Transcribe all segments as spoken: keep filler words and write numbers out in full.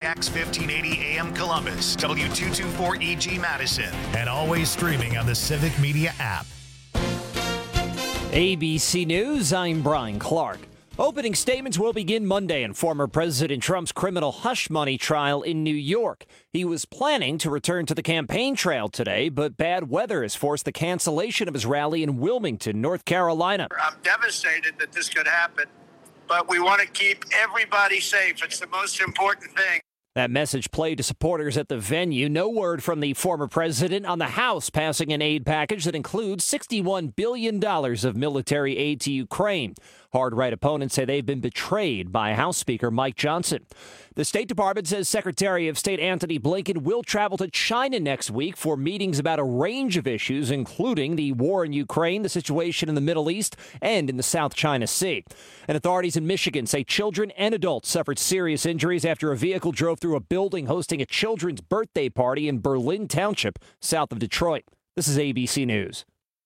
X fifteen eighty A M Columbus, W two twenty-four E G Madison, and always streaming on the Civic Media app. A B C News, I'm Brian Clark. Opening statements will begin Monday in former President Trump's criminal hush money trial in New York. He was planning to return to the campaign trail today, but bad weather has forced the cancellation of his rally in Wilmington, North Carolina. I'm devastated that this could happen, but we want to keep everybody safe. It's the most important thing. That message played to supporters at the venue. No word from the former president on the House passing an aid package that includes sixty-one billion dollars of military aid to Ukraine. Hard-right opponents say they've been betrayed by House Speaker Mike Johnson. The State Department says Secretary of State Antony Blinken will travel to China next week for meetings about a range of issues, including the war in Ukraine, the situation in the Middle East, and in the South China Sea. And authorities in Michigan say children and adults suffered serious injuries after a vehicle drove through a building hosting a children's birthday party in Berlin Township, south of Detroit. This is A B C News.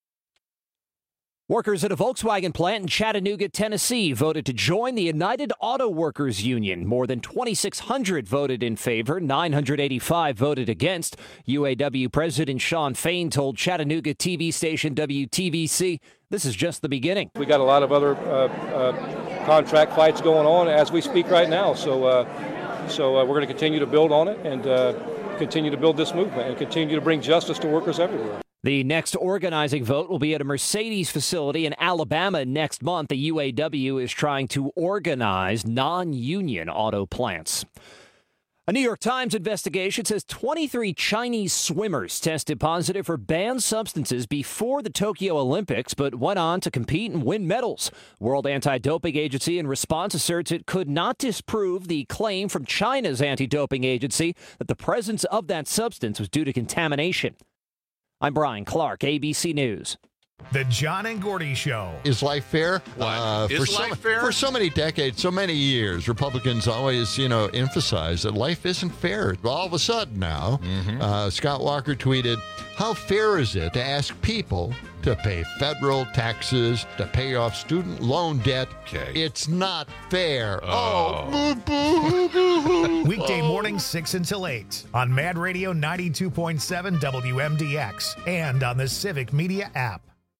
Workers at a Volkswagen plant in Chattanooga, Tennessee, voted to join the United Auto Workers Union. More than twenty-six hundred voted in favor, nine hundred eighty-five voted against. U A W President Shawn Fain told Chattanooga T V station W T V C, this is just the beginning. We got a lot of other uh, uh, contract fights going on as we speak right now, so uh, so uh, we're going to continue to build on it and uh, continue to build this movement and continue to bring justice to workers everywhere. The next organizing vote will be at a Mercedes facility in Alabama next month. The U A W is trying to organize non-union auto plants. A New York Times investigation says twenty-three Chinese swimmers tested positive for banned substances before the Tokyo Olympics, but went on to compete and win medals. World Anti-Doping Agency, in response, asserts it could not disprove the claim from China's anti-doping agency that the presence of that substance was due to contamination. I'm Brian Clark, A B C News. The John and Gordy Show. Is life fair? What? Uh, Is for life so, fair? For so many decades, so many years, Republicans always, you know, emphasize that life isn't fair. All of a sudden now, mm-hmm. uh, Scott Walker tweeted, how fair is it to ask people to pay federal taxes, to pay off student loan debt? Okay. It's not fair. Oh. Oh, boo, boo, boo. Weekday Oh. morning, six until eight on Mad Radio ninety-two point seven W M D X and on the Civic Media app.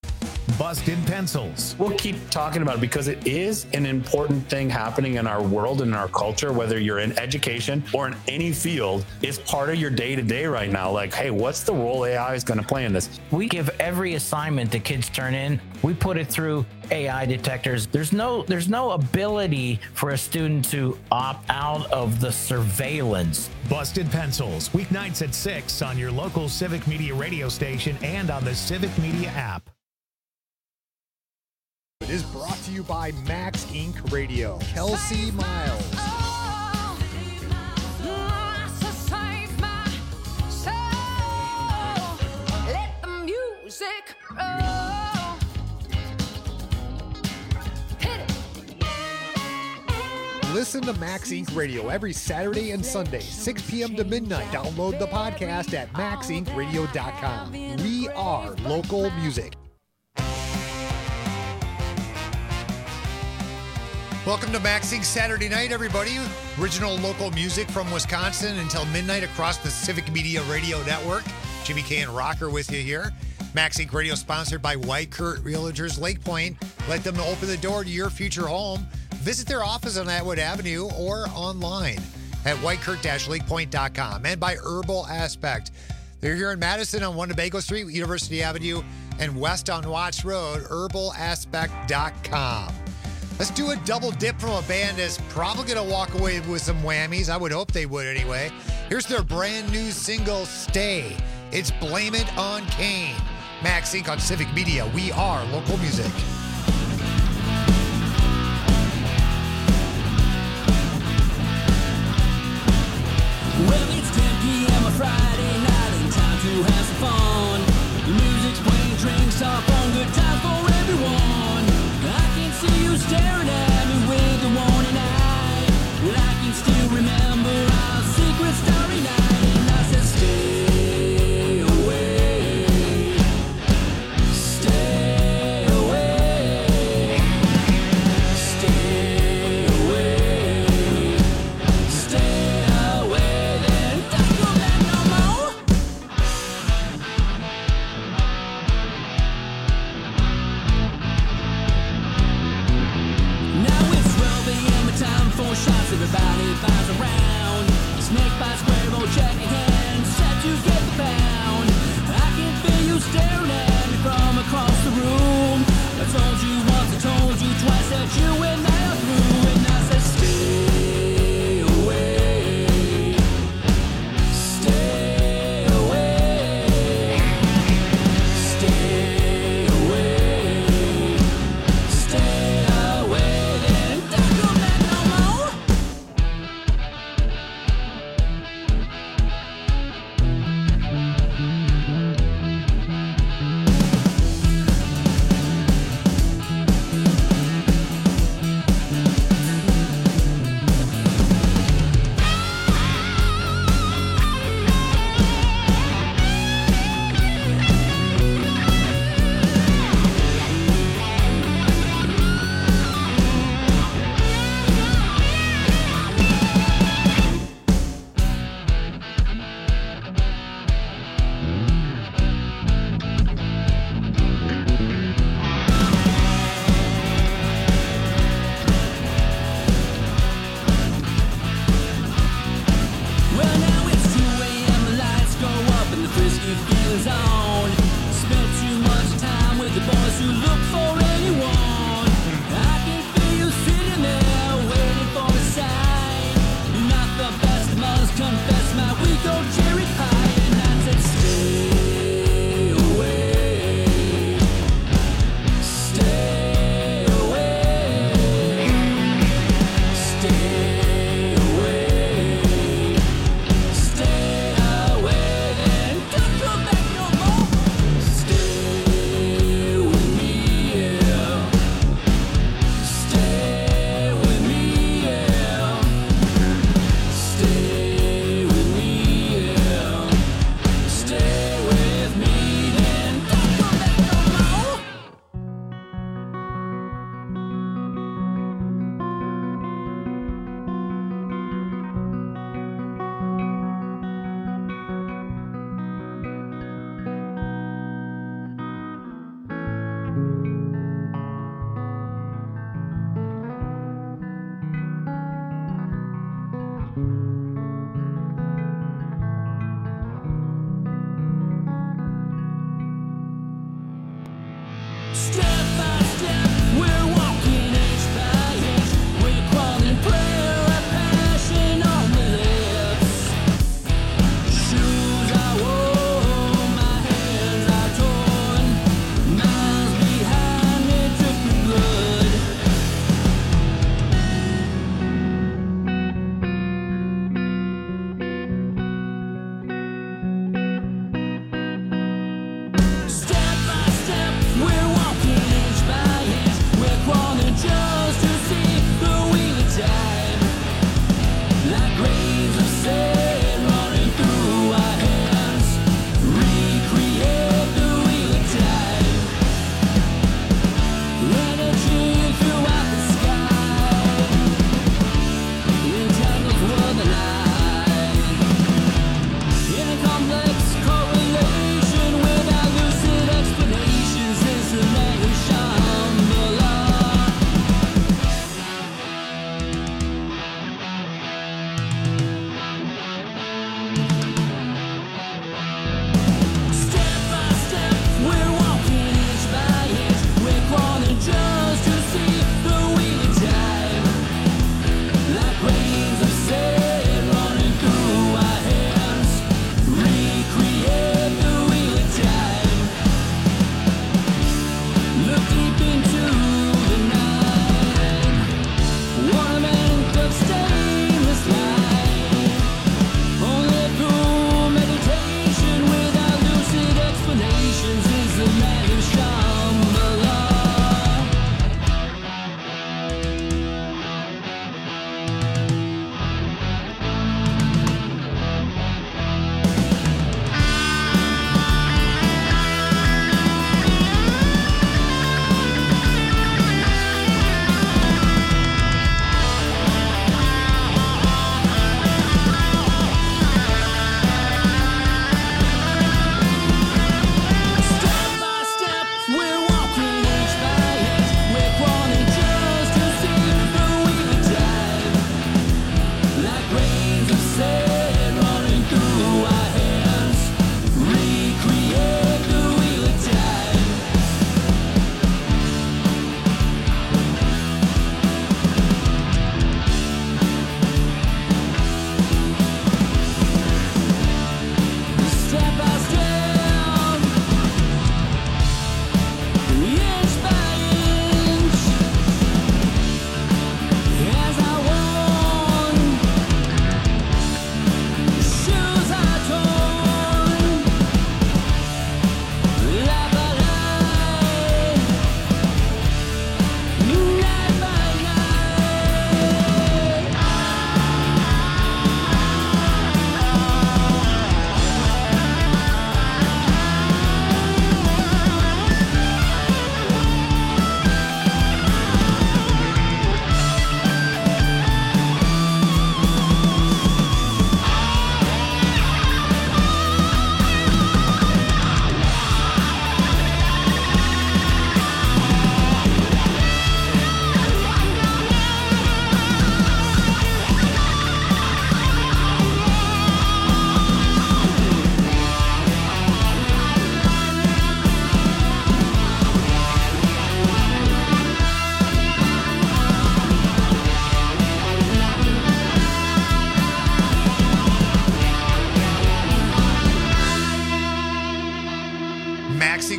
Busted Pencils. We'll keep talking about it because it is an important thing happening in our world and in our culture, whether you're in education or in any field. It's part of your day-to-day right now. Like, hey, what's the role A I is going to play in this? We give every assignment that kids turn in, we put it through A I detectors. There's no there's no ability for a student to opt out of the surveillance. Busted Pencils, weeknights at six on your local Civic Media radio station and on the Civic Media app. It is brought to you by Max Incorporated. Radio. Kelsey Miles. Let the music roll. Hit it. Listen to Max Incorporated. Radio every Saturday and Sunday, six p.m. to midnight. Download the podcast at max inc radio dot com. We are local music. Welcome to Maxing Saturday Night, everybody. Original local music from Wisconsin until midnight across the Civic Media Radio Network. Jimmy K and Rocker with you here. Maxing Radio sponsored by White Kurt Realtors Lake Point. Let them open the door to your future home. Visit their office on Atwood Avenue or online at white kurt dash lake point dot com. And by Herbal Aspect. They're here in Madison on Winnebago Street, University Avenue, and west on Watts Road, herbal aspect dot com. Let's do a double dip from a band that's probably going to walk away with some whammies. I would hope they would anyway. Here's their brand new single, Stay. It's Blame It on Kane. Max Inc on Civic Media. We are local music. Well, it's ten p.m. on Friday night and time to have some fun. The music's playing, drinks up on, good times for everyone. I can see you staring at me with the warning eye. Well, I can still remember our secret starry night, and I said, stay away, stay away.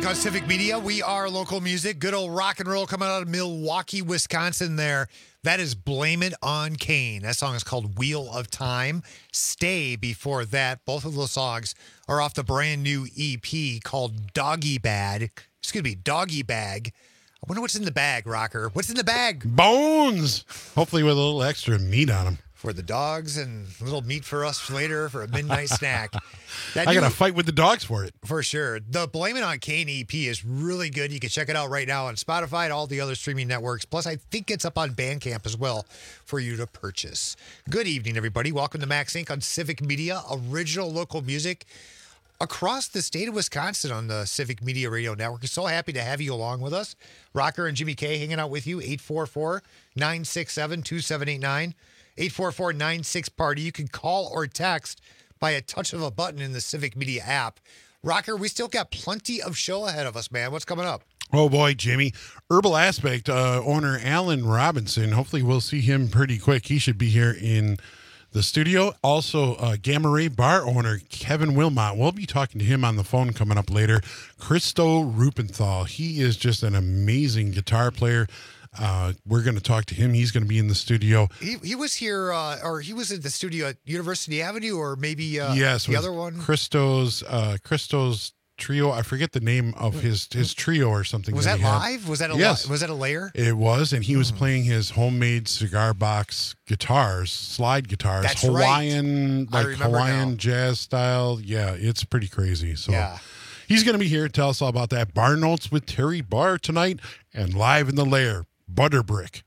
Sync on Civic Media. We are local music. Good old rock and roll coming out of Milwaukee, Wisconsin there. That is Blame It on Kane. That song is called Wheel of Time. Stay before that. Both of those songs are off the brand new E P called Doggy Bag. Excuse me, Doggy Bag. I wonder what's in the bag, Rocker. What's in the bag? Bones. Hopefully with a little extra meat on them. For the dogs and a little meat for us later for a midnight snack. That I got to new- fight with the dogs for it. For sure. The Blame It on Kane E P is really good. You can check it out right now on Spotify and all the other streaming networks. Plus, I think it's up on Bandcamp as well for you to purchase. Good evening, everybody. Welcome to Max Inc on Civic Media, original local music across the state of Wisconsin on the Civic Media Radio Network. We're so happy to have you along with us. Rocker and Jimmy K hanging out with you. eight four four, nine six seven, two seven eight nine. eight four four, nine six, party. You can call or text by a touch of a button in the Civic Media app. Rocker, we still got plenty of show ahead of us, man. What's coming up? Oh, boy, Jimmy. Herbal Aspect uh, owner Alan Robinson. Hopefully we'll see him pretty quick. He should be here in the studio. Also, uh, Gamma Ray bar owner Kevin Wilmot. We'll be talking to him on the phone coming up later. Christo Rupenthal. He is just an amazing guitar player. Uh, we're going to talk to him. He's going to be in the studio. He he was here, uh, or he was at the studio at University Avenue, or maybe uh, yes, the with other one. Christo's uh, Christo's trio. I forget the name of his his trio or something. Was that, that he had. live? Was that a yes. li- was that a layer? It was, and he was playing his homemade cigar box guitars, slide guitars, That's Hawaiian, right. I like remember Hawaiian now. jazz style. Yeah, it's pretty crazy. So Yeah. he's going to be here to tell us all about that. Bar Notes with Terry Barr tonight, and live in the lair, Butterbrick.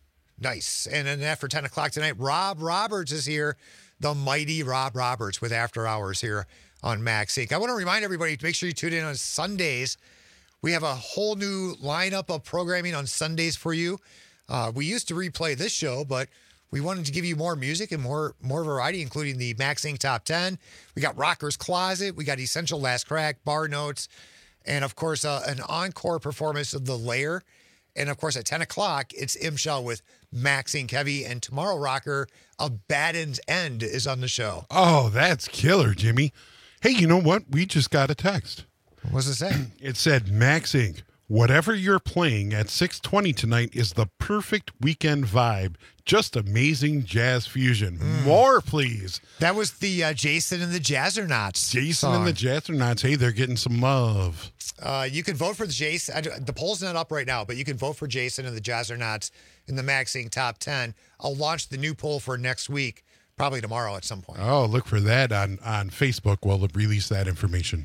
Nice. And then after ten o'clock tonight, Rob Roberts is here, the mighty Rob Roberts with After Hours here on Max Inc. I want to remind everybody to make sure you tune in on Sundays. We have a whole new lineup of programming on Sundays for you. Uh, we used to replay this show, but we wanted to give you more music and more more variety, including the Max Inc Top ten. We got Rocker's Closet. We got Essential Last Crack, Bar Notes, and, of course, uh, an encore performance of The Lair. And, of course, at ten o'clock, it's Imshell with Max Inc Heavy. And tomorrow, Rocker, A Baden's End is on the show. Oh, that's killer, Jimmy. Hey, you know what? We just got a text. What does it say? It said, Max Inc, whatever you're playing at six twenty tonight is the perfect weekend vibe. Just amazing jazz fusion. Mm. More, please. That was the uh, Jason and the Jazzernauts Jason song. and the Jazzernauts. Hey, they're getting some love. Uh, you can vote for the Jason. I, the poll's not up right now, but you can vote for Jason and the Jazzernauts in the Max Inc Top ten. I'll launch the new poll for next week, probably tomorrow at some point. Oh, look for that on, on Facebook. We'll release that information.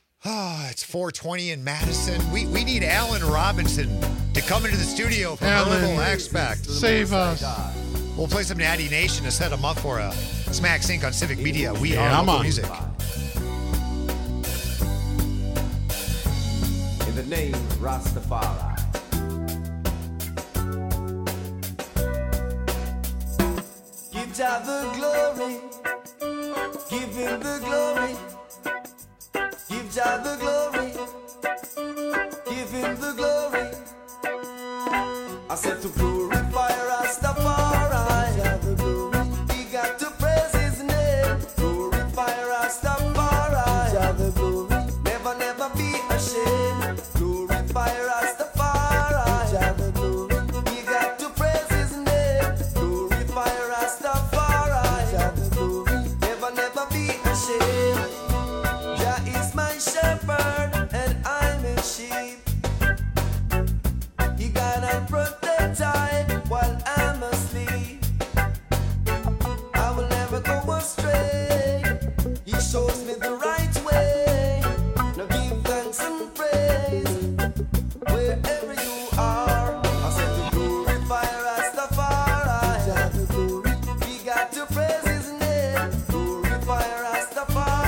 Oh, it's four twenty in Madison. We we need Alan Robinson to come into the studio for Alan, Herbal Aspect. Save us. We'll play some Natty Nation to set him up for a Smack Sync on Civic Media. We Yeah, are I'm local on. music. In the name of Rastafari. Give Jah the glory. Give him the glory. Give Jah the glory. Give him the glory. I said to glorify Rastafari. Jah the glory. We got to praise his name. Glorify Rastafari. Jah the glory. Never, never be ashamed. Glorify Rastafari. Jah the glory. We got to praise his name. Glorify Rastafari. Jah the glory. Never, never be ashamed. Jah is my shepherd and I'm his sheep. He guide and protect I while I'm asleep. I will never go astray. He shows me the right way. Now give thanks and praise wherever you are. I said to glorify Rastafari. Jah the glory. We got to praise his name. Glorify Rastafari.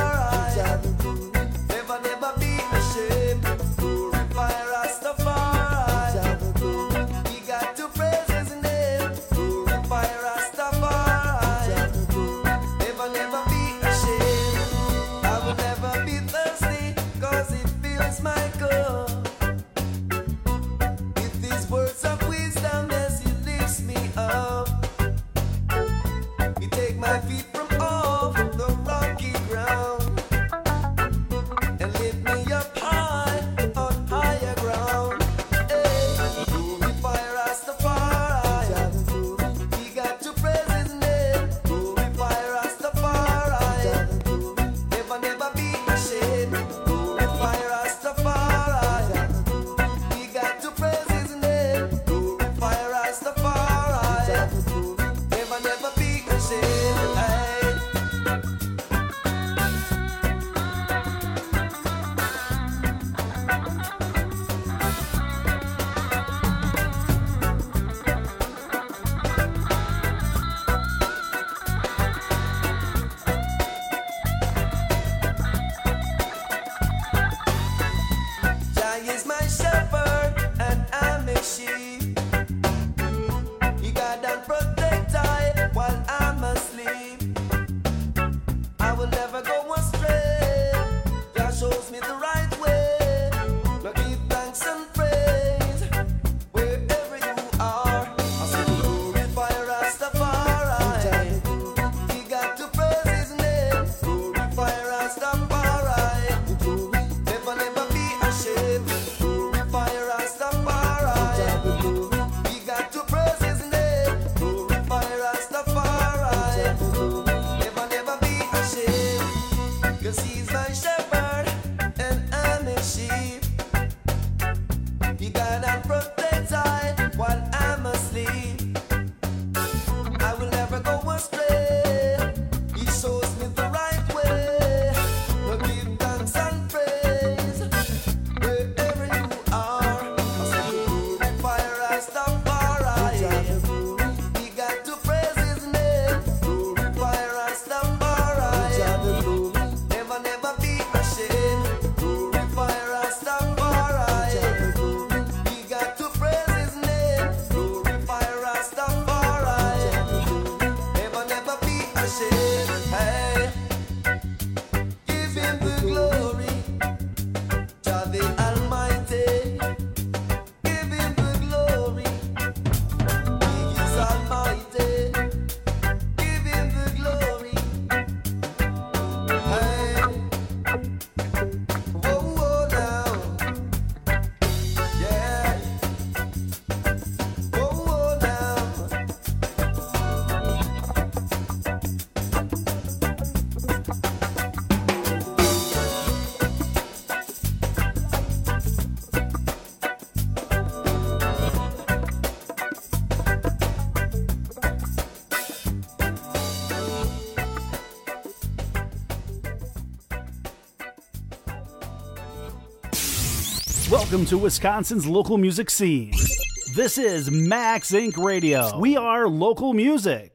Welcome to Wisconsin's local music scene. This is Max Incorporated. Radio. We are local music.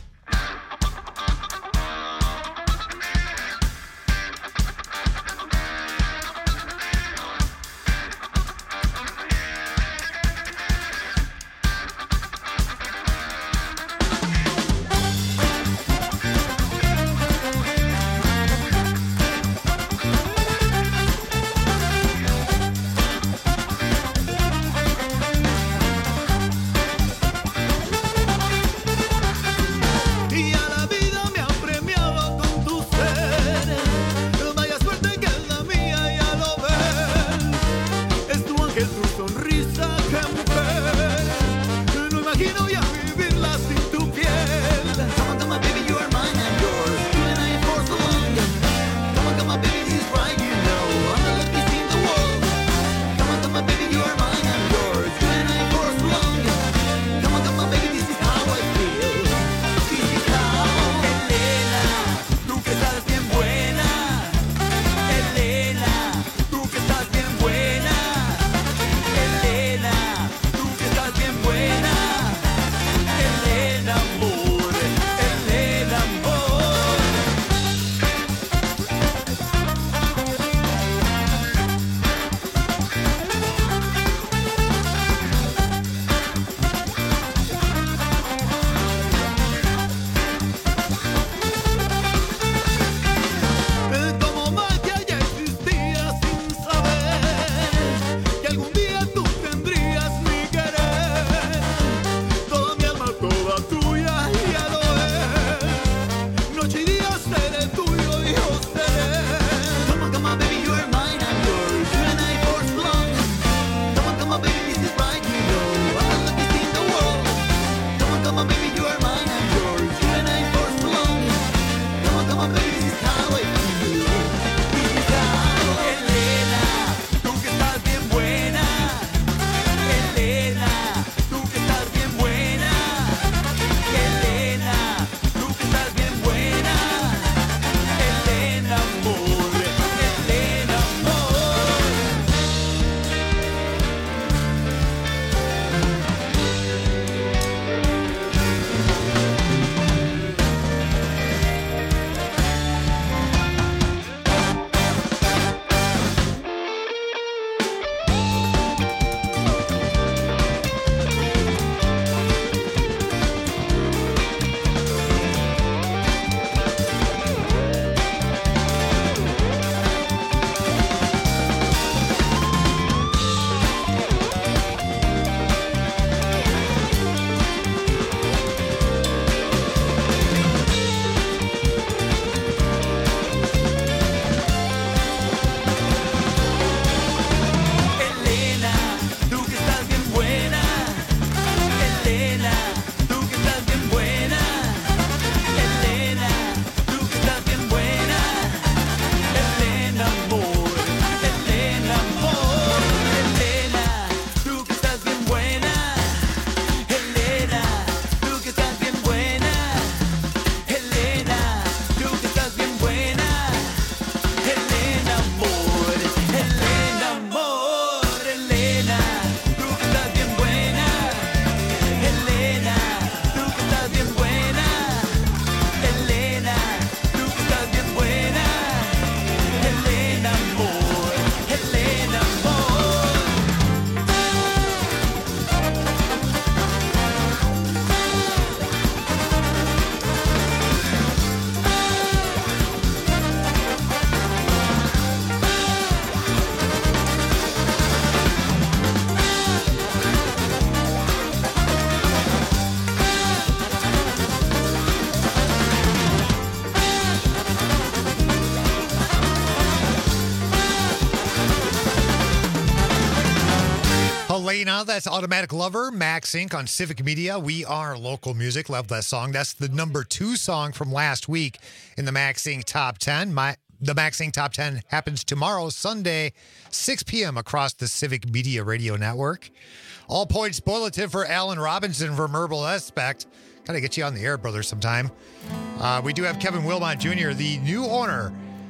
Helena, that's Automatic Lover, Max Incorporated on Civic Media. We are local music. Love that song. That's the number two song from last week in the Max Incorporated Top ten. My The Max Incorporated Top ten happens tomorrow, Sunday, six p.m. across the Civic Media Radio Network. All points bulletin for Alan Robinson from Herbal Aspect. Got to get you on the air, brother, sometime. Uh, we do have Kevin Wilmot Junior, the new owner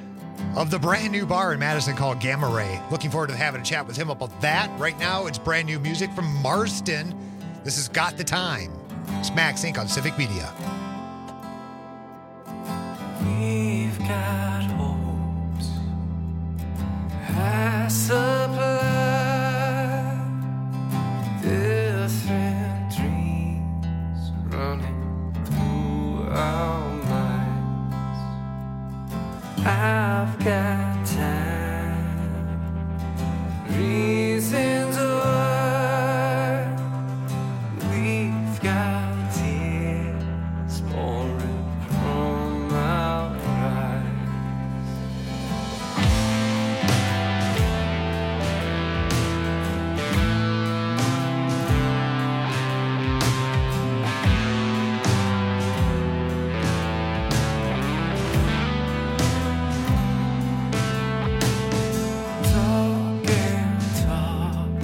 of the brand new bar in Madison called Gamma Ray. Looking forward to having a chat with him about that. Right now, it's brand new music from Marston. This has Got the Time. It's Max Incorporated on Civic Media. We've got hopes, high supply, different dreams running through our minds. I've got time, reasons why we've got tears pouring from our eyes. Talk and talk,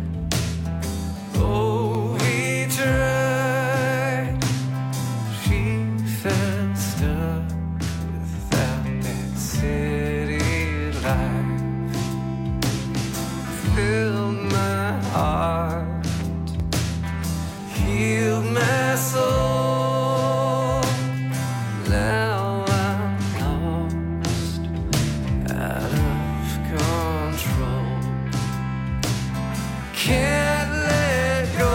oh we tried. She felt stuck without that city life. Filled my heart, healed my soul. Now I'm lost, out of control. Can't let go.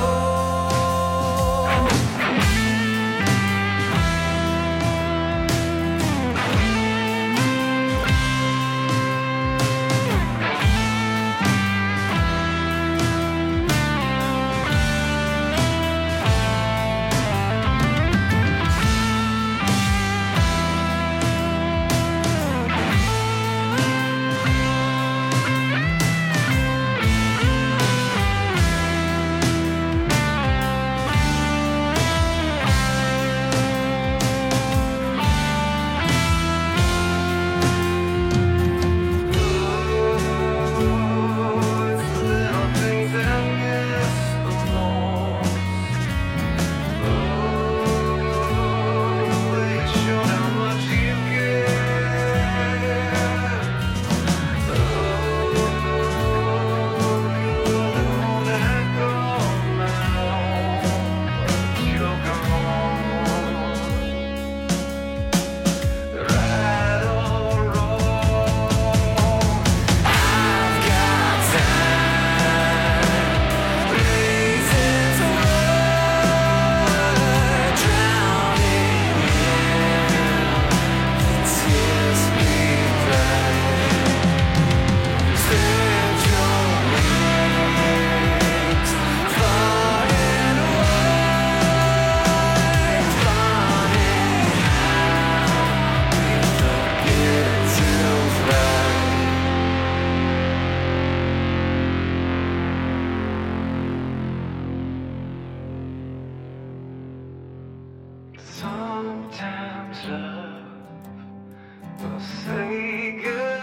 Sometimes love will say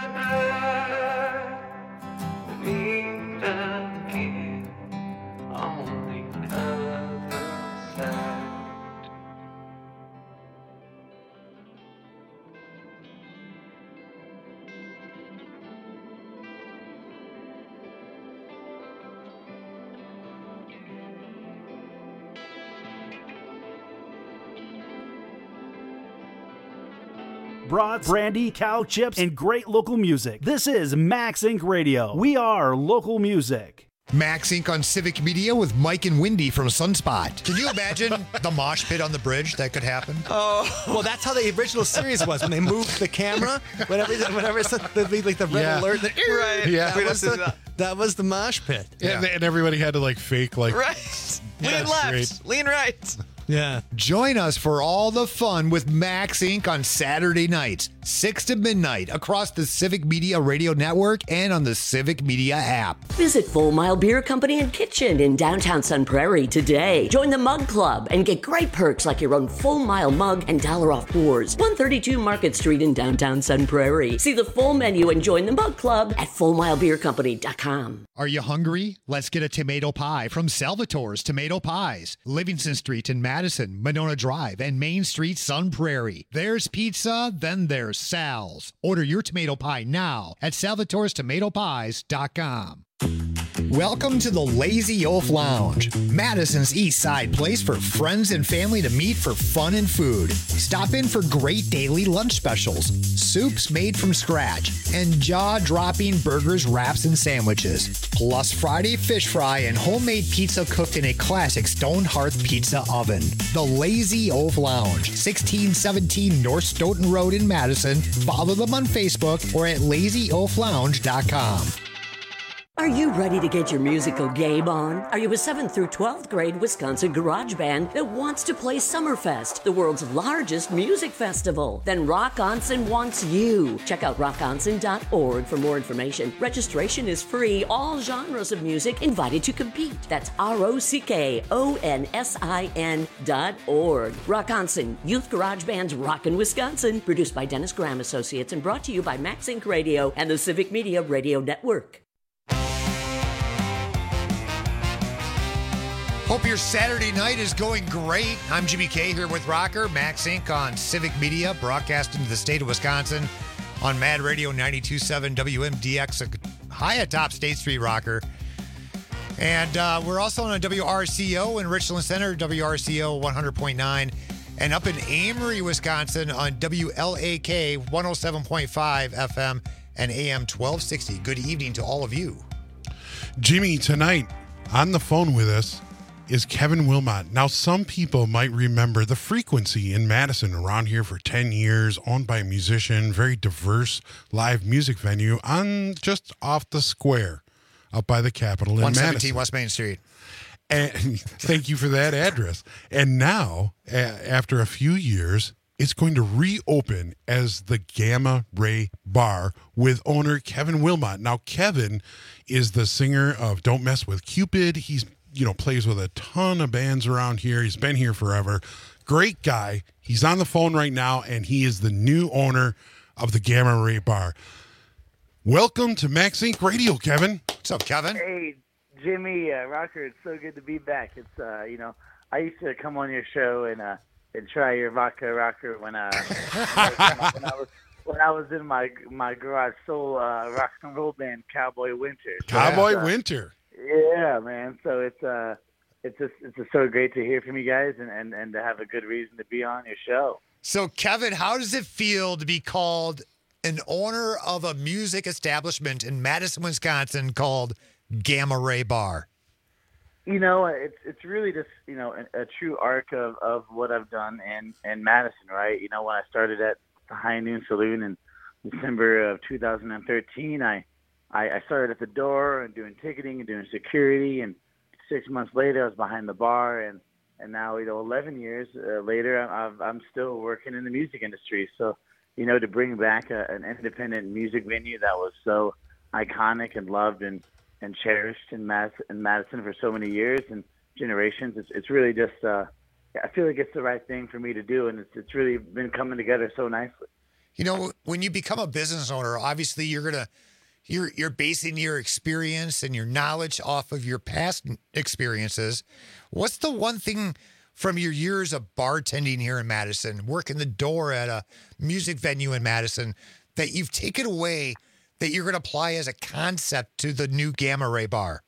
goodbye, meet again on the other side. Brats, brandy, cow chips, and great local music. This is Max Incorporated Radio. We are local music. Max Incorporated on Civic Media with Mike and Wendy from Sunspot. Can you imagine the mosh pit on the bridge that could happen? Oh, well, that's how the original series was when they moved the camera. Whenever, whenever it's the, the, like the red Yeah. alert, the, Right. Yeah. that, was the, that was the mosh pit. And, and everybody had to like fake like Right. Yeah, Lean that's left, great. lean right. Yeah. Join us for all the fun with Max Incorporated on Saturday nights, six to midnight, across the Civic Media Radio Network and on the Civic Media app. Visit Full Mile Beer Company and Kitchen in downtown Sun Prairie today. Join the Mug Club and get great perks like your own Full Mile mug and dollar off pours. one thirty-two Market Street in downtown Sun Prairie. See the full menu and join the Mug Club at full mile beer company dot com. Are you hungry? Let's get a tomato pie from Salvatore's Tomato Pies. Livingston Street in Madison, Monona Drive, and Main Street, Sun Prairie. There's pizza, then there's Salvatore's, Sal's. Order your tomato pie now at salvatores tomato pies dot com. Welcome to the Lazy Oaf Lounge, Madison's East Side place for friends and family to meet for fun and food. Stop in for great daily lunch specials, soups made from scratch, and jaw-dropping burgers, wraps, and sandwiches. Plus Friday fish fry and homemade pizza cooked in a classic stone hearth pizza oven. The Lazy Oaf Lounge, sixteen seventeen North Stoughton Road in Madison. Follow them on Facebook or at lazy oaf lounge dot com. Are you ready to get your musical game on? Are you a seventh through twelfth grade Wisconsin garage band that wants to play Summerfest, the world's largest music festival? Then Rock Onsen wants you. Check out rock onsen dot org for more information. Registration is free. All genres of music invited to compete. That's R O C K O N S I N dot org. Rock Onsen, Youth Garage Band's Rockin' Wisconsin. Produced by Dennis Graham Associates and brought to you by Max Inc Radio and the Civic Media Radio Network. Hope your Saturday night is going great. I'm Jimmy K here with Rocker, Max Incorporated on Civic Media, broadcasting to the state of Wisconsin on Mad Radio ninety-two point seven W M D X, high atop State Street, Rocker. And uh, we're also on a W R C O in Richland Center, W R C O one hundred point nine, and up in Amory, Wisconsin on W L A K one oh seven point five F M and A M twelve sixty. Good evening to all of you. Jimmy, tonight on the phone with us is Kevin Wilmot. Now, some people might remember the Frequency in Madison, around here for ten years, owned by a musician, very diverse live music venue on just off the square up by the Capitol in one seventeen Madison. West Main Street. And thank you for that address. And now, a- after a few years, it's going to reopen as the Gamma Ray Bar with owner Kevin Wilmot. Now, Kevin is the singer of Don't Mess with Cupid. He's you know, plays with a ton of bands around here. He's been here forever. Great guy. He's on the phone right now, and he is the new owner of the Gamma Ray Bar. Welcome to Max Incorporated Radio, Kevin. What's up, Kevin? Hey, Jimmy, uh, Rocker, it's so good to be back. It's, uh, you know, I used to come on your show and uh, and try your vodka rocker when, uh, when I was when I was in my my garage soul uh, rock and roll band, Cowboy Winter. So Cowboy uh, Winter. Yeah, man. So it's uh, it's just it's just so great to hear from you guys and, and, and to have a good reason to be on your show. So, Kevin, how does it feel to be called an owner of a music establishment in Madison, Wisconsin called Gamma Ray Bar? You know, it's it's really just, you know, a, a true arc of, of what I've done in, in Madison, right? You know, when I started at the High Noon Saloon in December of two thousand thirteen, I I, I started at the door and doing ticketing and doing security, and six months later I was behind the bar, and, and now, you know, eleven years uh, later, I've, I'm still working in the music industry. So, you know, to bring back a, an independent music venue that was so iconic and loved and, and cherished in Madison, in Madison for so many years and generations, it's, it's really just, uh, I feel like it's the right thing for me to do, and it's, it's really been coming together so nicely. You know, when you become a business owner, obviously you're going to You're you're basing your experience and your knowledge off of your past experiences. What's the one thing from your years of bartending here in Madison, working the door at a music venue in Madison, that you've taken away that you're going to apply as a concept to the new Gamma Ray Bar?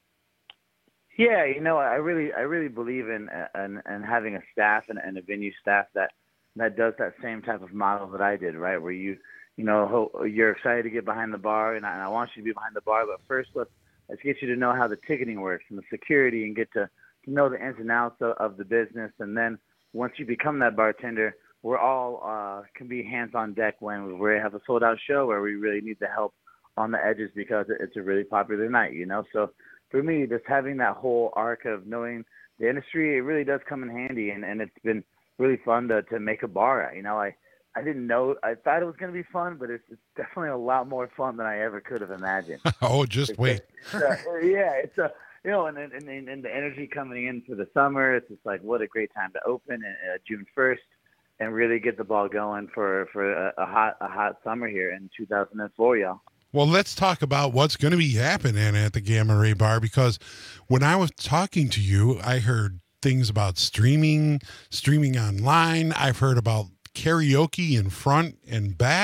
Yeah, you know, I really I really believe in in, in having a staff and, and a venue staff that, that does that same type of model that I did, right, where you – You know, you're excited to get behind the bar, and I, and I want you to be behind the bar. But first, let's let's get you to know how the ticketing works and the security, and get to, to know the ins and outs of, of the business. And then once you become that bartender, we're all uh, can be hands on deck when we have a sold out show where we really need the help on the edges because it's a really popular night. You know, so for me, just having that whole arc of knowing the industry, it really does come in handy, and, and it's been really fun to to make a bar. You know, I. I didn't know. I thought it was going to be fun, but it's, it's definitely a lot more fun than I ever could have imagined. Oh, just it's wait. A, it's a, yeah, it's a you know, and, and and and the energy coming in for the summer. It's just like what a great time to open uh, June first and really get the ball going for for a, a hot a hot summer here in two thousand four, y'all. Well, let's talk about what's going to be happening at the Gamma Ray Bar, because when I was talking to you, I heard things about streaming, streaming online. I've heard about karaoke in front and back.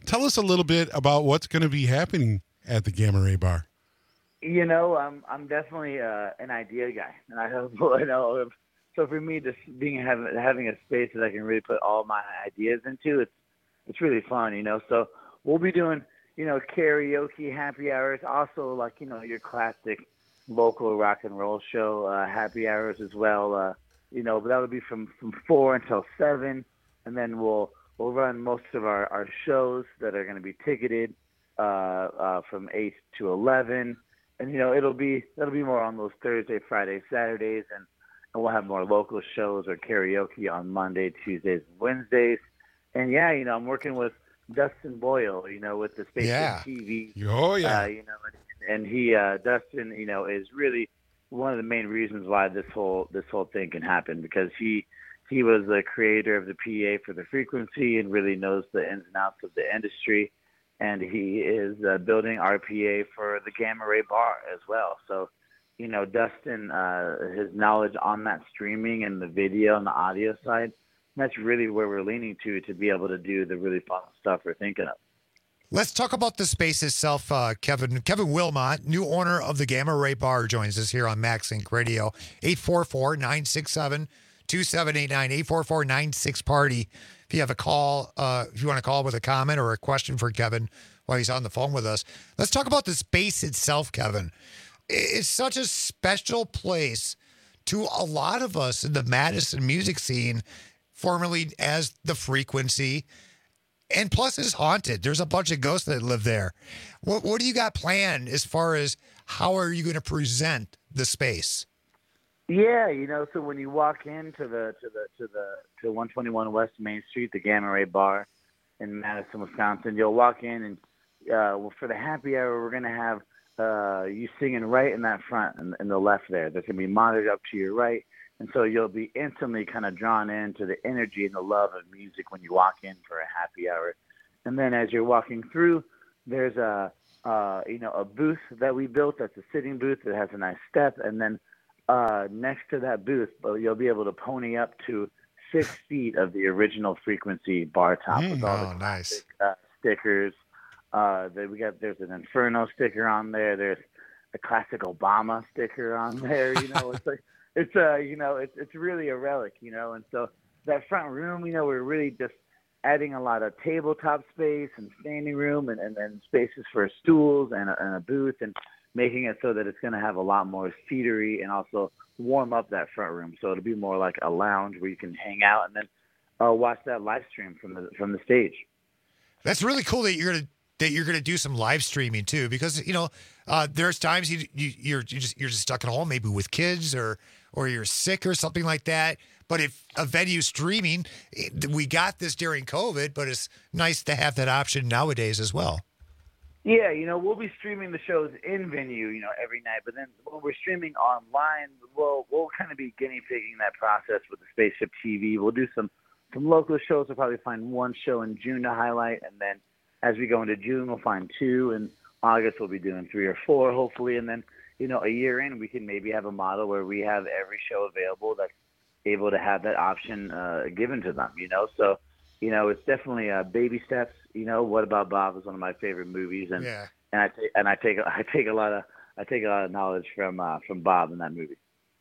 Tell us a little bit about what's going to be happening at the Gamma Ray Bar. You know, I'm I'm definitely uh, an idea guy, and I hope you know. So for me, just being having having a space that I can really put all my ideas into, it's it's really fun, you know. So we'll be doing, you know, karaoke, happy hours, also like you know your classic local rock and roll show uh, happy hours as well. Uh, you know, but that'll be from from four until seven, and then we'll we'll run most of our our shows that are going to be ticketed uh, uh, from eight to eleven. And, you know, it'll be it'll be more on those Thursday, Friday, Saturdays, and, and we'll have more local shows or karaoke on Monday, Tuesdays, and Wednesdays. And, yeah, you know, I'm working with Dustin Boyle, you know, with the Spaceship Yeah. T V. Oh, yeah. Uh, you know, and, and he, uh, Dustin, you know, is really one of the main reasons why this whole this whole thing can happen, because he he was the creator of the P A for the frequency and really knows the ins and outs of the industry. And he is uh, building R P A for the Gamma Ray Bar as well. So, you know, Dustin, uh, his knowledge on that streaming and the video and the audio side, that's really where we're leaning to to be able to do the really fun stuff we're thinking of. Let's talk about the space itself, uh, Kevin. Kevin Wilmot, new owner of the Gamma Ray Bar, joins us here on Max Inc Radio. eight four four, nine six seven, two seven eight nine, eight four four, nine six party. If you have a call, uh, if you want to call with a comment or a question for Kevin while he's on the phone with us. Let's talk about the space itself, Kevin. It's such a special place to a lot of us in the Madison music scene, formerly as the Frequency. And plus, it's haunted. There's a bunch of ghosts that live there. What, what do you got planned as far as how are you going to present the space? Yeah, you know, so when you walk into the to the to the to one twenty-one West Main Street, the Gamma Ray Bar in Madison, Wisconsin, you'll walk in and uh, well, for the happy hour, we're gonna have uh, you singing right in that front in, in the left there. There's gonna be monitored up to your right, and so you'll be instantly kind of drawn into the energy and the love of music when you walk in for a happy hour. And then as you're walking through, there's a uh, you know a booth that we built that's a sitting booth that has a nice step, and then Uh, next to that booth, but you'll be able to pony up to six feet of the original Frequency bar top Mm, with all oh, the nice. classic, uh, stickers. Uh, that we got there's an Inferno sticker on there. There's a classic Obama sticker on there. You know, it's like it's uh you know it's it's really a relic. You know, and so that front room, you know, we're really just adding a lot of tabletop space and standing room and and, and spaces for stools and a, and a booth and making it so that it's going to have a lot more seatery and also warm up that front room. So it'll be more like a lounge where you can hang out and then uh, watch that live stream from the from the stage. That's really cool that you're gonna that you're gonna do some live streaming too, because you know uh, there's times you, you you're you just you're just stuck at home, maybe with kids or or you're sick or something like that. But if a venue streaming, it- we got this during COVID, but it's nice to have that option nowadays as well. Yeah, you know, we'll be streaming the shows in venue, you know, every night. But then when we're streaming online, we'll we'll kind of be guinea pigging that process with the Spaceship T V. We'll do some some local shows. We'll probably find one show in June to highlight, and then as we go into June, we'll find two. And August, we'll be doing three or four, hopefully. And then, you know, a year in, we can maybe have a model where we have every show available that's able to have that option uh, given to them. You know, so. You know, it's definitely uh, baby steps. You know, What About Bob is one of my favorite movies, and Yeah. and I take and I take I take a lot of I take a lot of knowledge from uh, from Bob in that movie.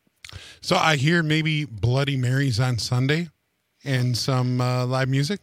So I hear maybe Bloody Marys on Sunday and some uh, live music.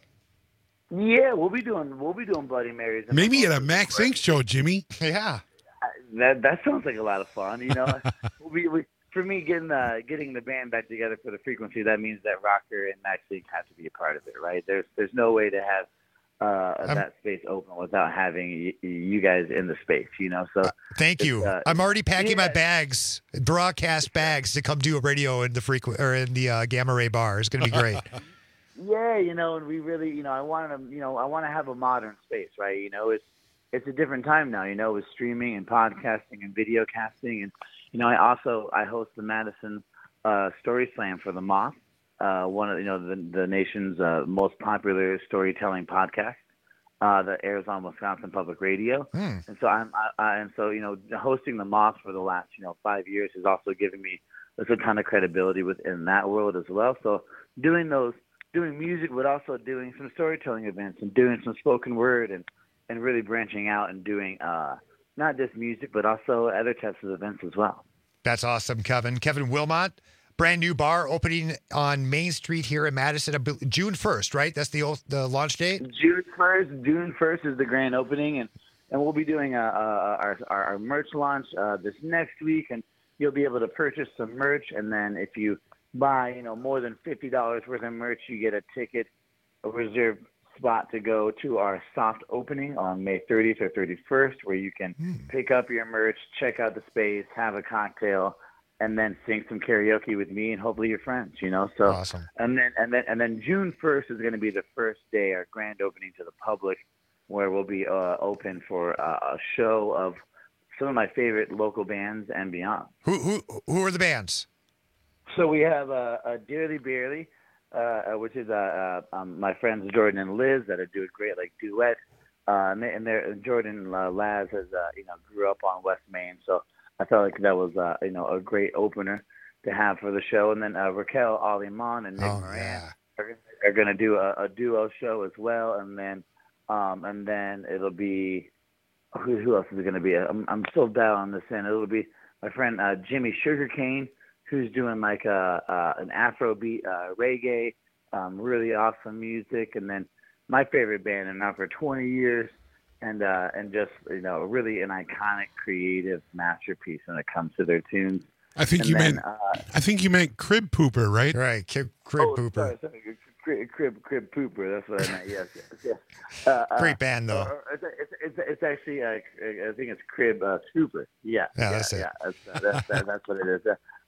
Yeah, we'll be doing we'll be doing Bloody Marys. and- Maybe at a Max Inc show, Jimmy. Yeah. That that sounds like a lot of fun. You know, we, we for me getting uh, getting the band back together for the Frequency, that means that Rocker and Max Inc have to be a part of it, right? There's there's no way to have uh, that space open without having y- you guys in the space. You know, so Thank you. uh, I'm already packing my yeah. bags, broadcast bags, to come do a radio in the frequent or in the uh, Gamma Ray Bar. It's going to be great. Yeah, you know, and we really, you know, I want to, you know, I want to have a modern space, right? You know, it's it's a different time now, you know, with streaming and podcasting and video casting, and you know, I also I host the Madison uh, Story Slam for the Moth, uh, one of you know the the nation's uh, most popular storytelling podcast uh, that airs on Wisconsin Public Radio, Hmm. and so I'm I, I, and so you know hosting the Moth for the last you know five years has also given me a ton of credibility within that world as well. So doing those doing music, but also doing some storytelling events and doing some spoken word and, and really branching out and doing uh, not just music, but also other types of events as well. That's awesome, Kevin. Kevin Wilmot, brand new bar opening on Main Street here in Madison, June first, right? That's the old, the launch date? June first. June first is the grand opening, and, and we'll be doing a, a, our, our our merch launch uh, this next week, and you'll be able to purchase some merch, and then if you buy, you know, more than fifty dollars worth of merch, you get a ticket, a reserved spot to go to our soft opening on May thirtieth or thirty-first, where you can mm. pick up your merch, check out the space, have a cocktail, and then sing some karaoke with me and hopefully your friends, you know. So awesome. And then and then and then June first is going to be the first day, our grand opening to the public, where we'll be uh, open for uh, a show of some of my favorite local bands and beyond. Who who who are the bands? So we have uh, uh, Dearly Barely, uh, which is uh, uh, um, my friends Jordan and Liz that are doing great like duet. Uh, and, they, and they're, Jordan uh, Laz has uh, you know grew up on West Main, so I felt like that was uh, you know a great opener to have for the show. And then uh, Raquel Aliman and Nick oh, Moran yeah. are, are going to do a, a duo show as well. And then um, and then it'll be who, who else is it going to be? I'm, I'm still dialing this in. It'll be my friend uh, Jimmy Sugarcane, who's doing like a, uh, an Afrobeat uh, reggae, um, really awesome music. And then my favorite band, and now for twenty years, and uh, and just, you know, really an iconic creative masterpiece when it comes to their tunes. I think and you then, meant uh, I think you meant Crib Pooper, right? Right, Crib, crib oh, Pooper. Sorry, sorry. Crib, crib, crib Pooper. That's what I meant. Yes, yes, yes. Uh, Great uh, band, though. uh, It's, it's, it's, it's actually, uh, I think it's Crib uh, Scooper. Yeah, Yeah, yeah, that's it. yeah. That's, uh, that's, that, that's what it is.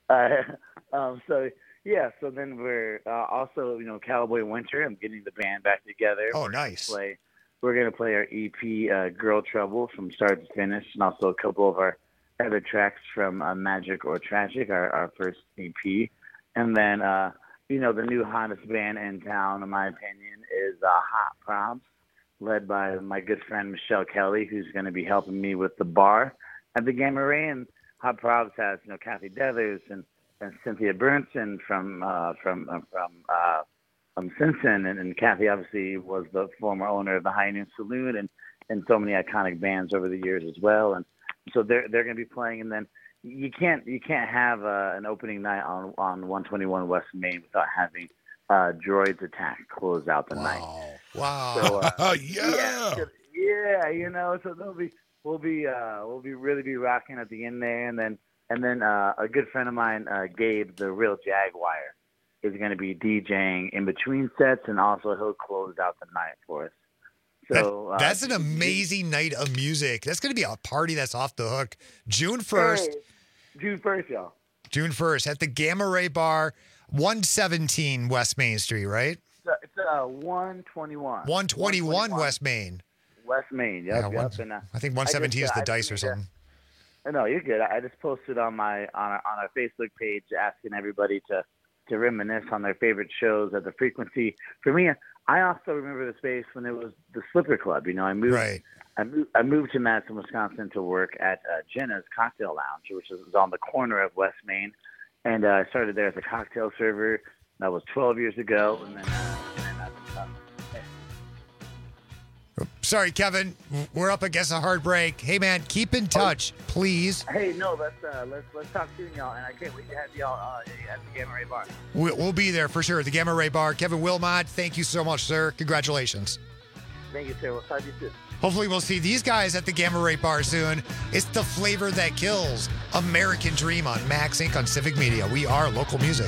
Uh, um, so yeah, so then we're uh, also, you know, Cowboy Winter. I'm getting the band back together. Oh, We're gonna nice. Play, we're gonna play our E P, uh, Girl Trouble, from start to finish, and also a couple of our other tracks from uh, Magic or Tragic, our, our first E P, and then uh, you know, the new hottest band in town, in my opinion, is uh, Hot Probs, led by my good friend Michelle Kelly, who's going to be helping me with the bar at the Gamma Ray. And Hot Probs has, you know, Kathy Deathers and, and Cynthia Burnson from uh, from uh, from uh, from Simpson, and, and Kathy obviously was the former owner of the High Noon Saloon and, and so many iconic bands over the years as well. And so they're they're going to be playing, and then you can't you can't have uh, an opening night on on one twenty-one West Main without having uh, Droids Attack close out the wow. night. Wow! So, uh, yeah. yeah, yeah, you know, so they'll be we'll be uh, we'll be really be rocking at the end there, and then and then uh, a good friend of mine, uh, Gabe, the Real Jaguar, is going to be DJing in between sets, and also he'll close out the night for us. So that, that's uh, an amazing night of music. That's going to be a party that's off the hook. June first. Hey, June first, y'all. June first at the Gamma Ray Bar, one seventeen West Main Street, right? It's, uh, it's uh, one twenty-one. one twenty-one West Main. West Main, yep, Yeah, yep. one- And, uh, I think one seventeen I is just, the uh, I dice or just made a- something. No, you're good. I just posted on my on our, on our Facebook page asking everybody to, to reminisce on their favorite shows at the Frequency. For me, I also remember the space when it was the Slipper Club. You know, I moved Right. I moved I moved to Madison, Wisconsin to work at uh, Jenna's Cocktail Lounge, which is on the corner of West Main, and uh, I started there as a cocktail server. That was twelve years ago, and then. Uh, and then uh, uh, Sorry, Kevin. We're up against a hard break. Hey, man, keep in touch, please. Hey, no, let's uh, let's let's talk soon, y'all, and I can't wait to have y'all uh, at the Gamma Ray Bar. We'll, we'll be there for sure at the Gamma Ray Bar. Kevin Wilmot, thank you so much, sir. Congratulations. Thank you, sir. We'll talk to you soon. Hopefully we'll see these guys at the Gamma Ray Bar soon. It's the flavor that kills. American Dream on Max Incorporated on Civic Media. We are local music.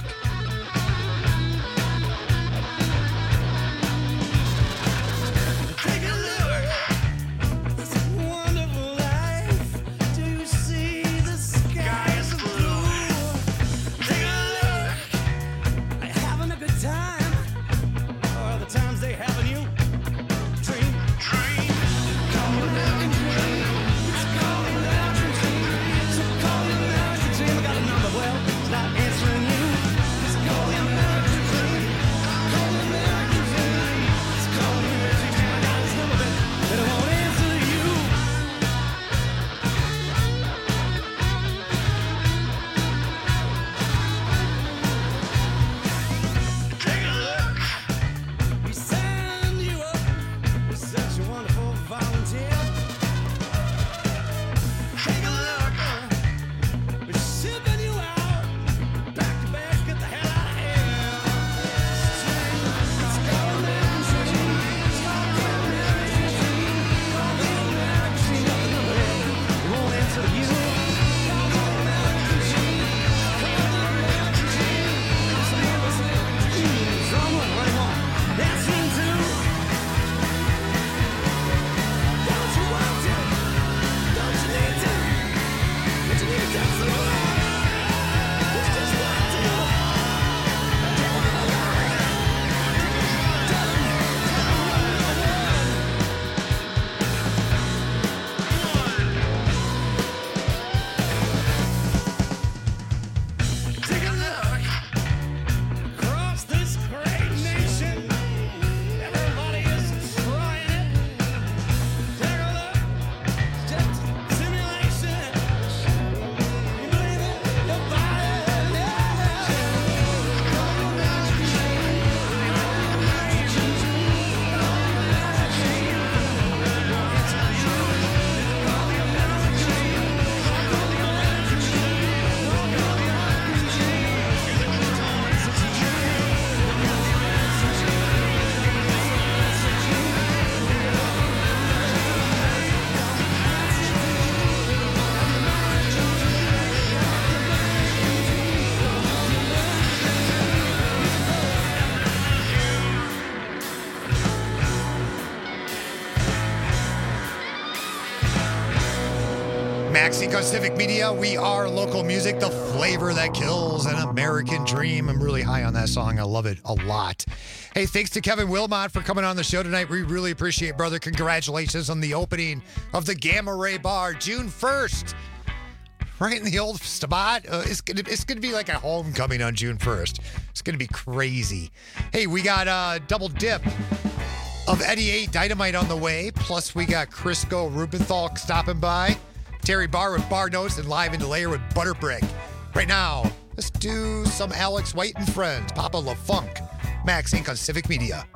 Maxine on Civic Media. We are local music, the flavor that kills an American dream. I'm really high on that song. I love it a lot. Hey, thanks to Kevin Wilmot for coming on the show tonight. We really appreciate, brother. Congratulations on the opening of the Gamma Ray Bar June first. Right in the old spot. Uh, it's gonna it's gonna be like a homecoming on June first. It's gonna be crazy. Hey, we got a uh, double dip of Eddie eight Dynamite on the way. Plus, we got Crisco Rubenthal stopping by. Terry Barr with Bar Notes and live in the layer with Butterbrick. Right now, let's do some Alex White and Friends. Papa La Funk. Max Inc on Civic Media.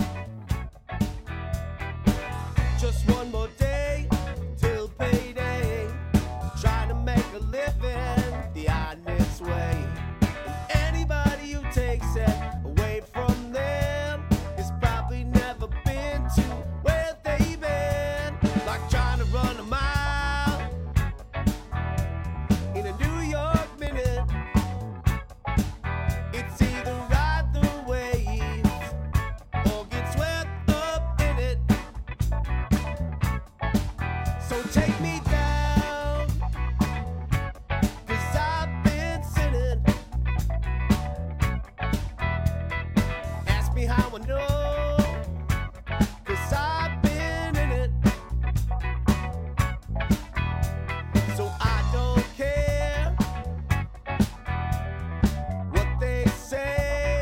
Just one more day till payday. Trying to make a living the honest way. And anybody who takes it away from them has probably never been to where they've been. Like trying to run a mile in a New York minute. It's either ride the wave or get swept up in it. So take me down, 'cause I've been sinning. Ask me how I know, 'cause I've been in it. So I don't care what they say.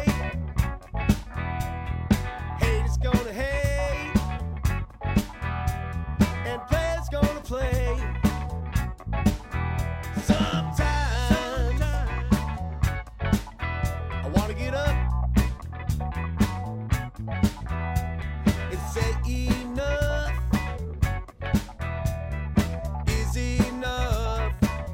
Haters gonna hate, and players gonna play. Sometimes I wanna get up and say enough is enough.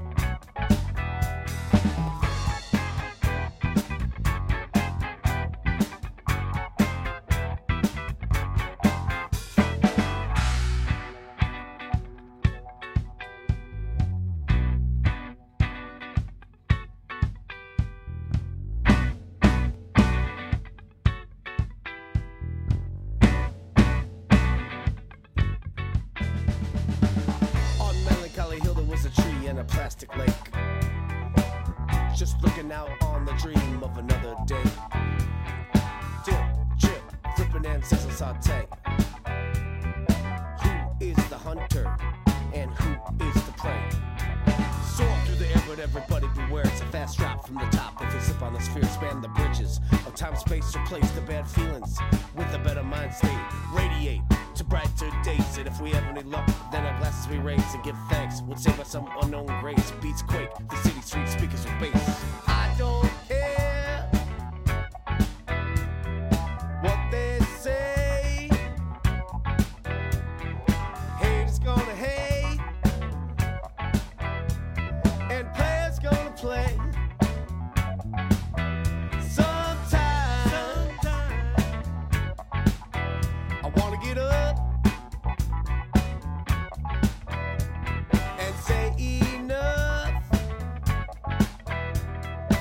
On Melancholy Hill there was a tree and a plastic lake. Just looking out on the dream of another day. Dip, chip, flipping and sizzle saute. Who is the hunter and who is the prey? Soar through the air, but everybody beware. It's a fast drop from the top. If you slip on the sphere, span the bridges of time, space, replace the bad feelings with a better mind state. Radiate to brighter days, and if we have any luck, then our glasses we raise and give thanks. We'll save by some unknown grace. Beats quake, the city street speakers with bass. I don't care what they say. Haters gonna hate, and players gonna play. Sometimes I wanna get up and say enough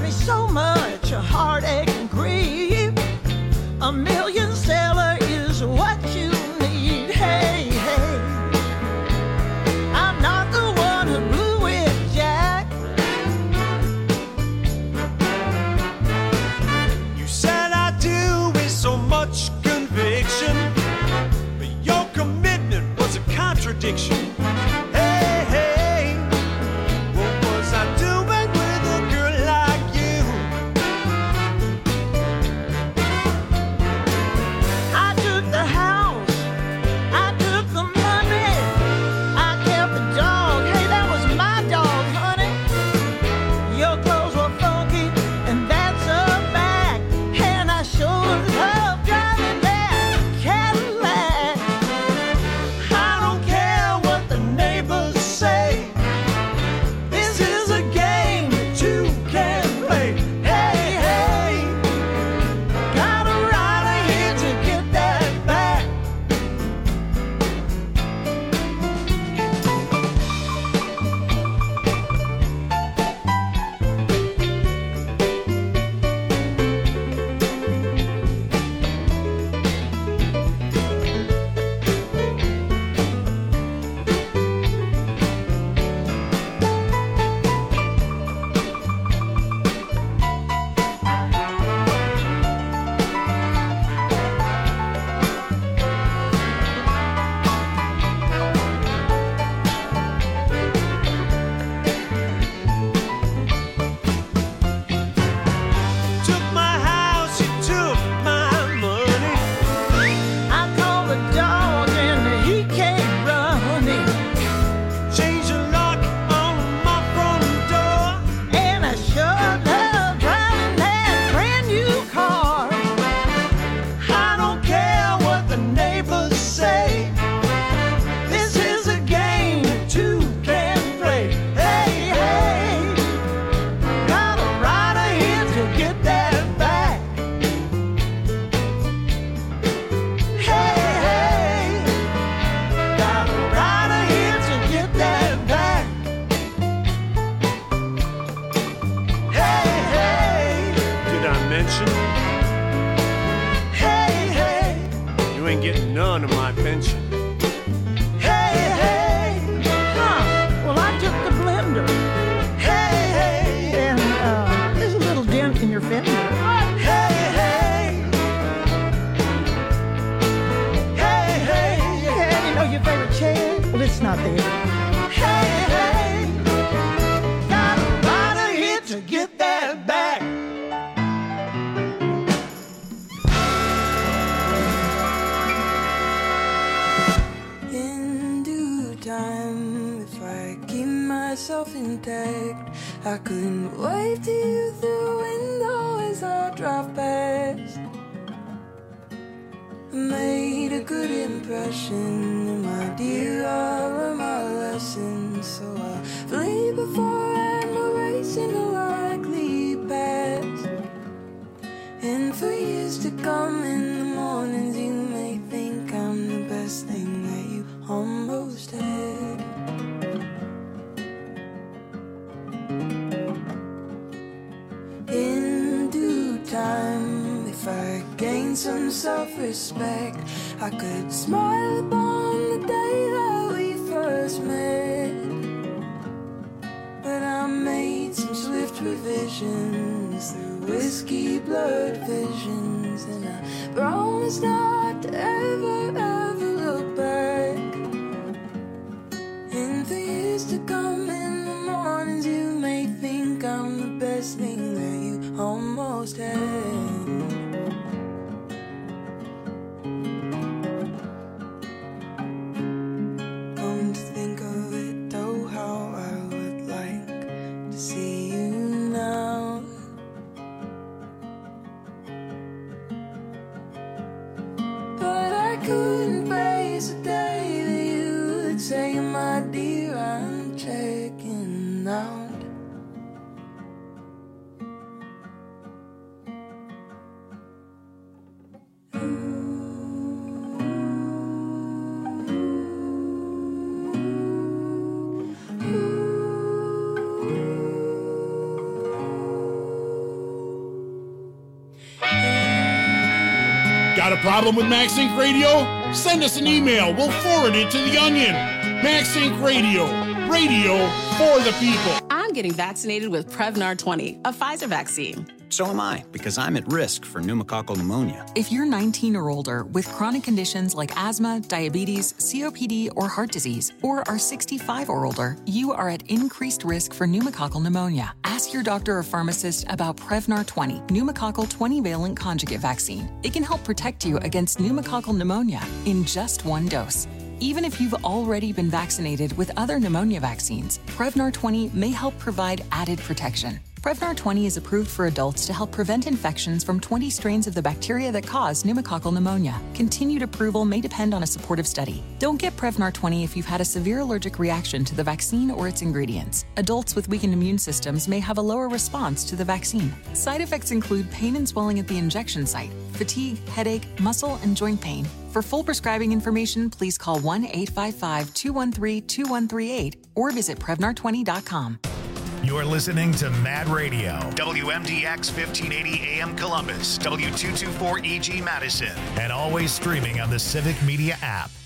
me so much heartache and grief. A million sailor is what you need. Hey, hey, I'm not the one who blew it, Jack. You said I do with so much conviction, but your commitment was a contradiction. Hey, hey, what was I doing with a girl like you? I took the house, I took the money, I kept the dog. Hey, that was my dog, honey. Your clothes were funky, and that's a fact. And I sure love driving that Cadillac. I don't care what the neighbors say. This is a game that you can play. Hey, hey, got a rider here to get that back. Took my house, you took my money. I called the dog and he came running. Changed the lock on my front door. And I sure love driving that brand new car. I don't care what the neighbors say. This is a game that two can play. Hey, hey, got a rider here to get that back. Hey, hey, got a rider here to get that back. Hey, hey, Did I mention hey, hey, you ain't getting none of my pension? hey, hey. Huh, well, I took the blender. Hey, hey, and uh, there's a little dent in your fender. Hey, hey, hey, hey, and you know your favorite chair? Well, it's not there. Hey, hey, got a rider here to get that back. In due time, if I keep myself intact, I couldn't wave to you through the window as I drive past. Made a good impression, and my dear, I learned my lesson. So I flee before admiration, a likely past. And for years to come, in the mornings, you may think I'm the best thing that you almost had. In due time, if I gain some self-respect, I could smile upon the day that we first met. But I made some swift revisions through whiskey blurred visions, and I promise not to ever, ever look back. In the years to come, in the mornings, you may think I'm the best thing that you almost had. Come to think of it, oh, how I would like to see you now. But I couldn't face a day that you would say, my dear, I'm checking out. Got a problem with MaxInc Radio? Send us an email. We'll forward it to the Onion. MaxInc Radio. Radio for the people. I'm getting vaccinated with Prevnar twenty, a Pfizer vaccine. So am I, because I'm at risk for pneumococcal pneumonia. If you're nineteen or older with chronic conditions like asthma, diabetes, C O P D, or heart disease, or are sixty-five or older, you are at increased risk for pneumococcal pneumonia. Ask your doctor or pharmacist about Prevnar twenty, pneumococcal twenty-valent conjugate vaccine. It can help protect you against pneumococcal pneumonia in just one dose. Even if you've already been vaccinated with other pneumonia vaccines, Prevnar twenty may help provide added protection. Prevnar twenty is approved for adults to help prevent infections from twenty strains of the bacteria that cause pneumococcal pneumonia. Continued approval may depend on a supportive study. Don't get Prevnar twenty if you've had a severe allergic reaction to the vaccine or its ingredients. Adults with weakened immune systems may have a lower response to the vaccine. Side effects include pain and swelling at the injection site, fatigue, headache, muscle, and joint pain. For full prescribing information, please call one eight five five, two one three, two one three eight or visit Prevnar twenty dot com. You're listening to Mad Radio, W M D X fifteen eighty A M Columbus, W two twenty-four E G Madison, and always streaming on the Civic Media app.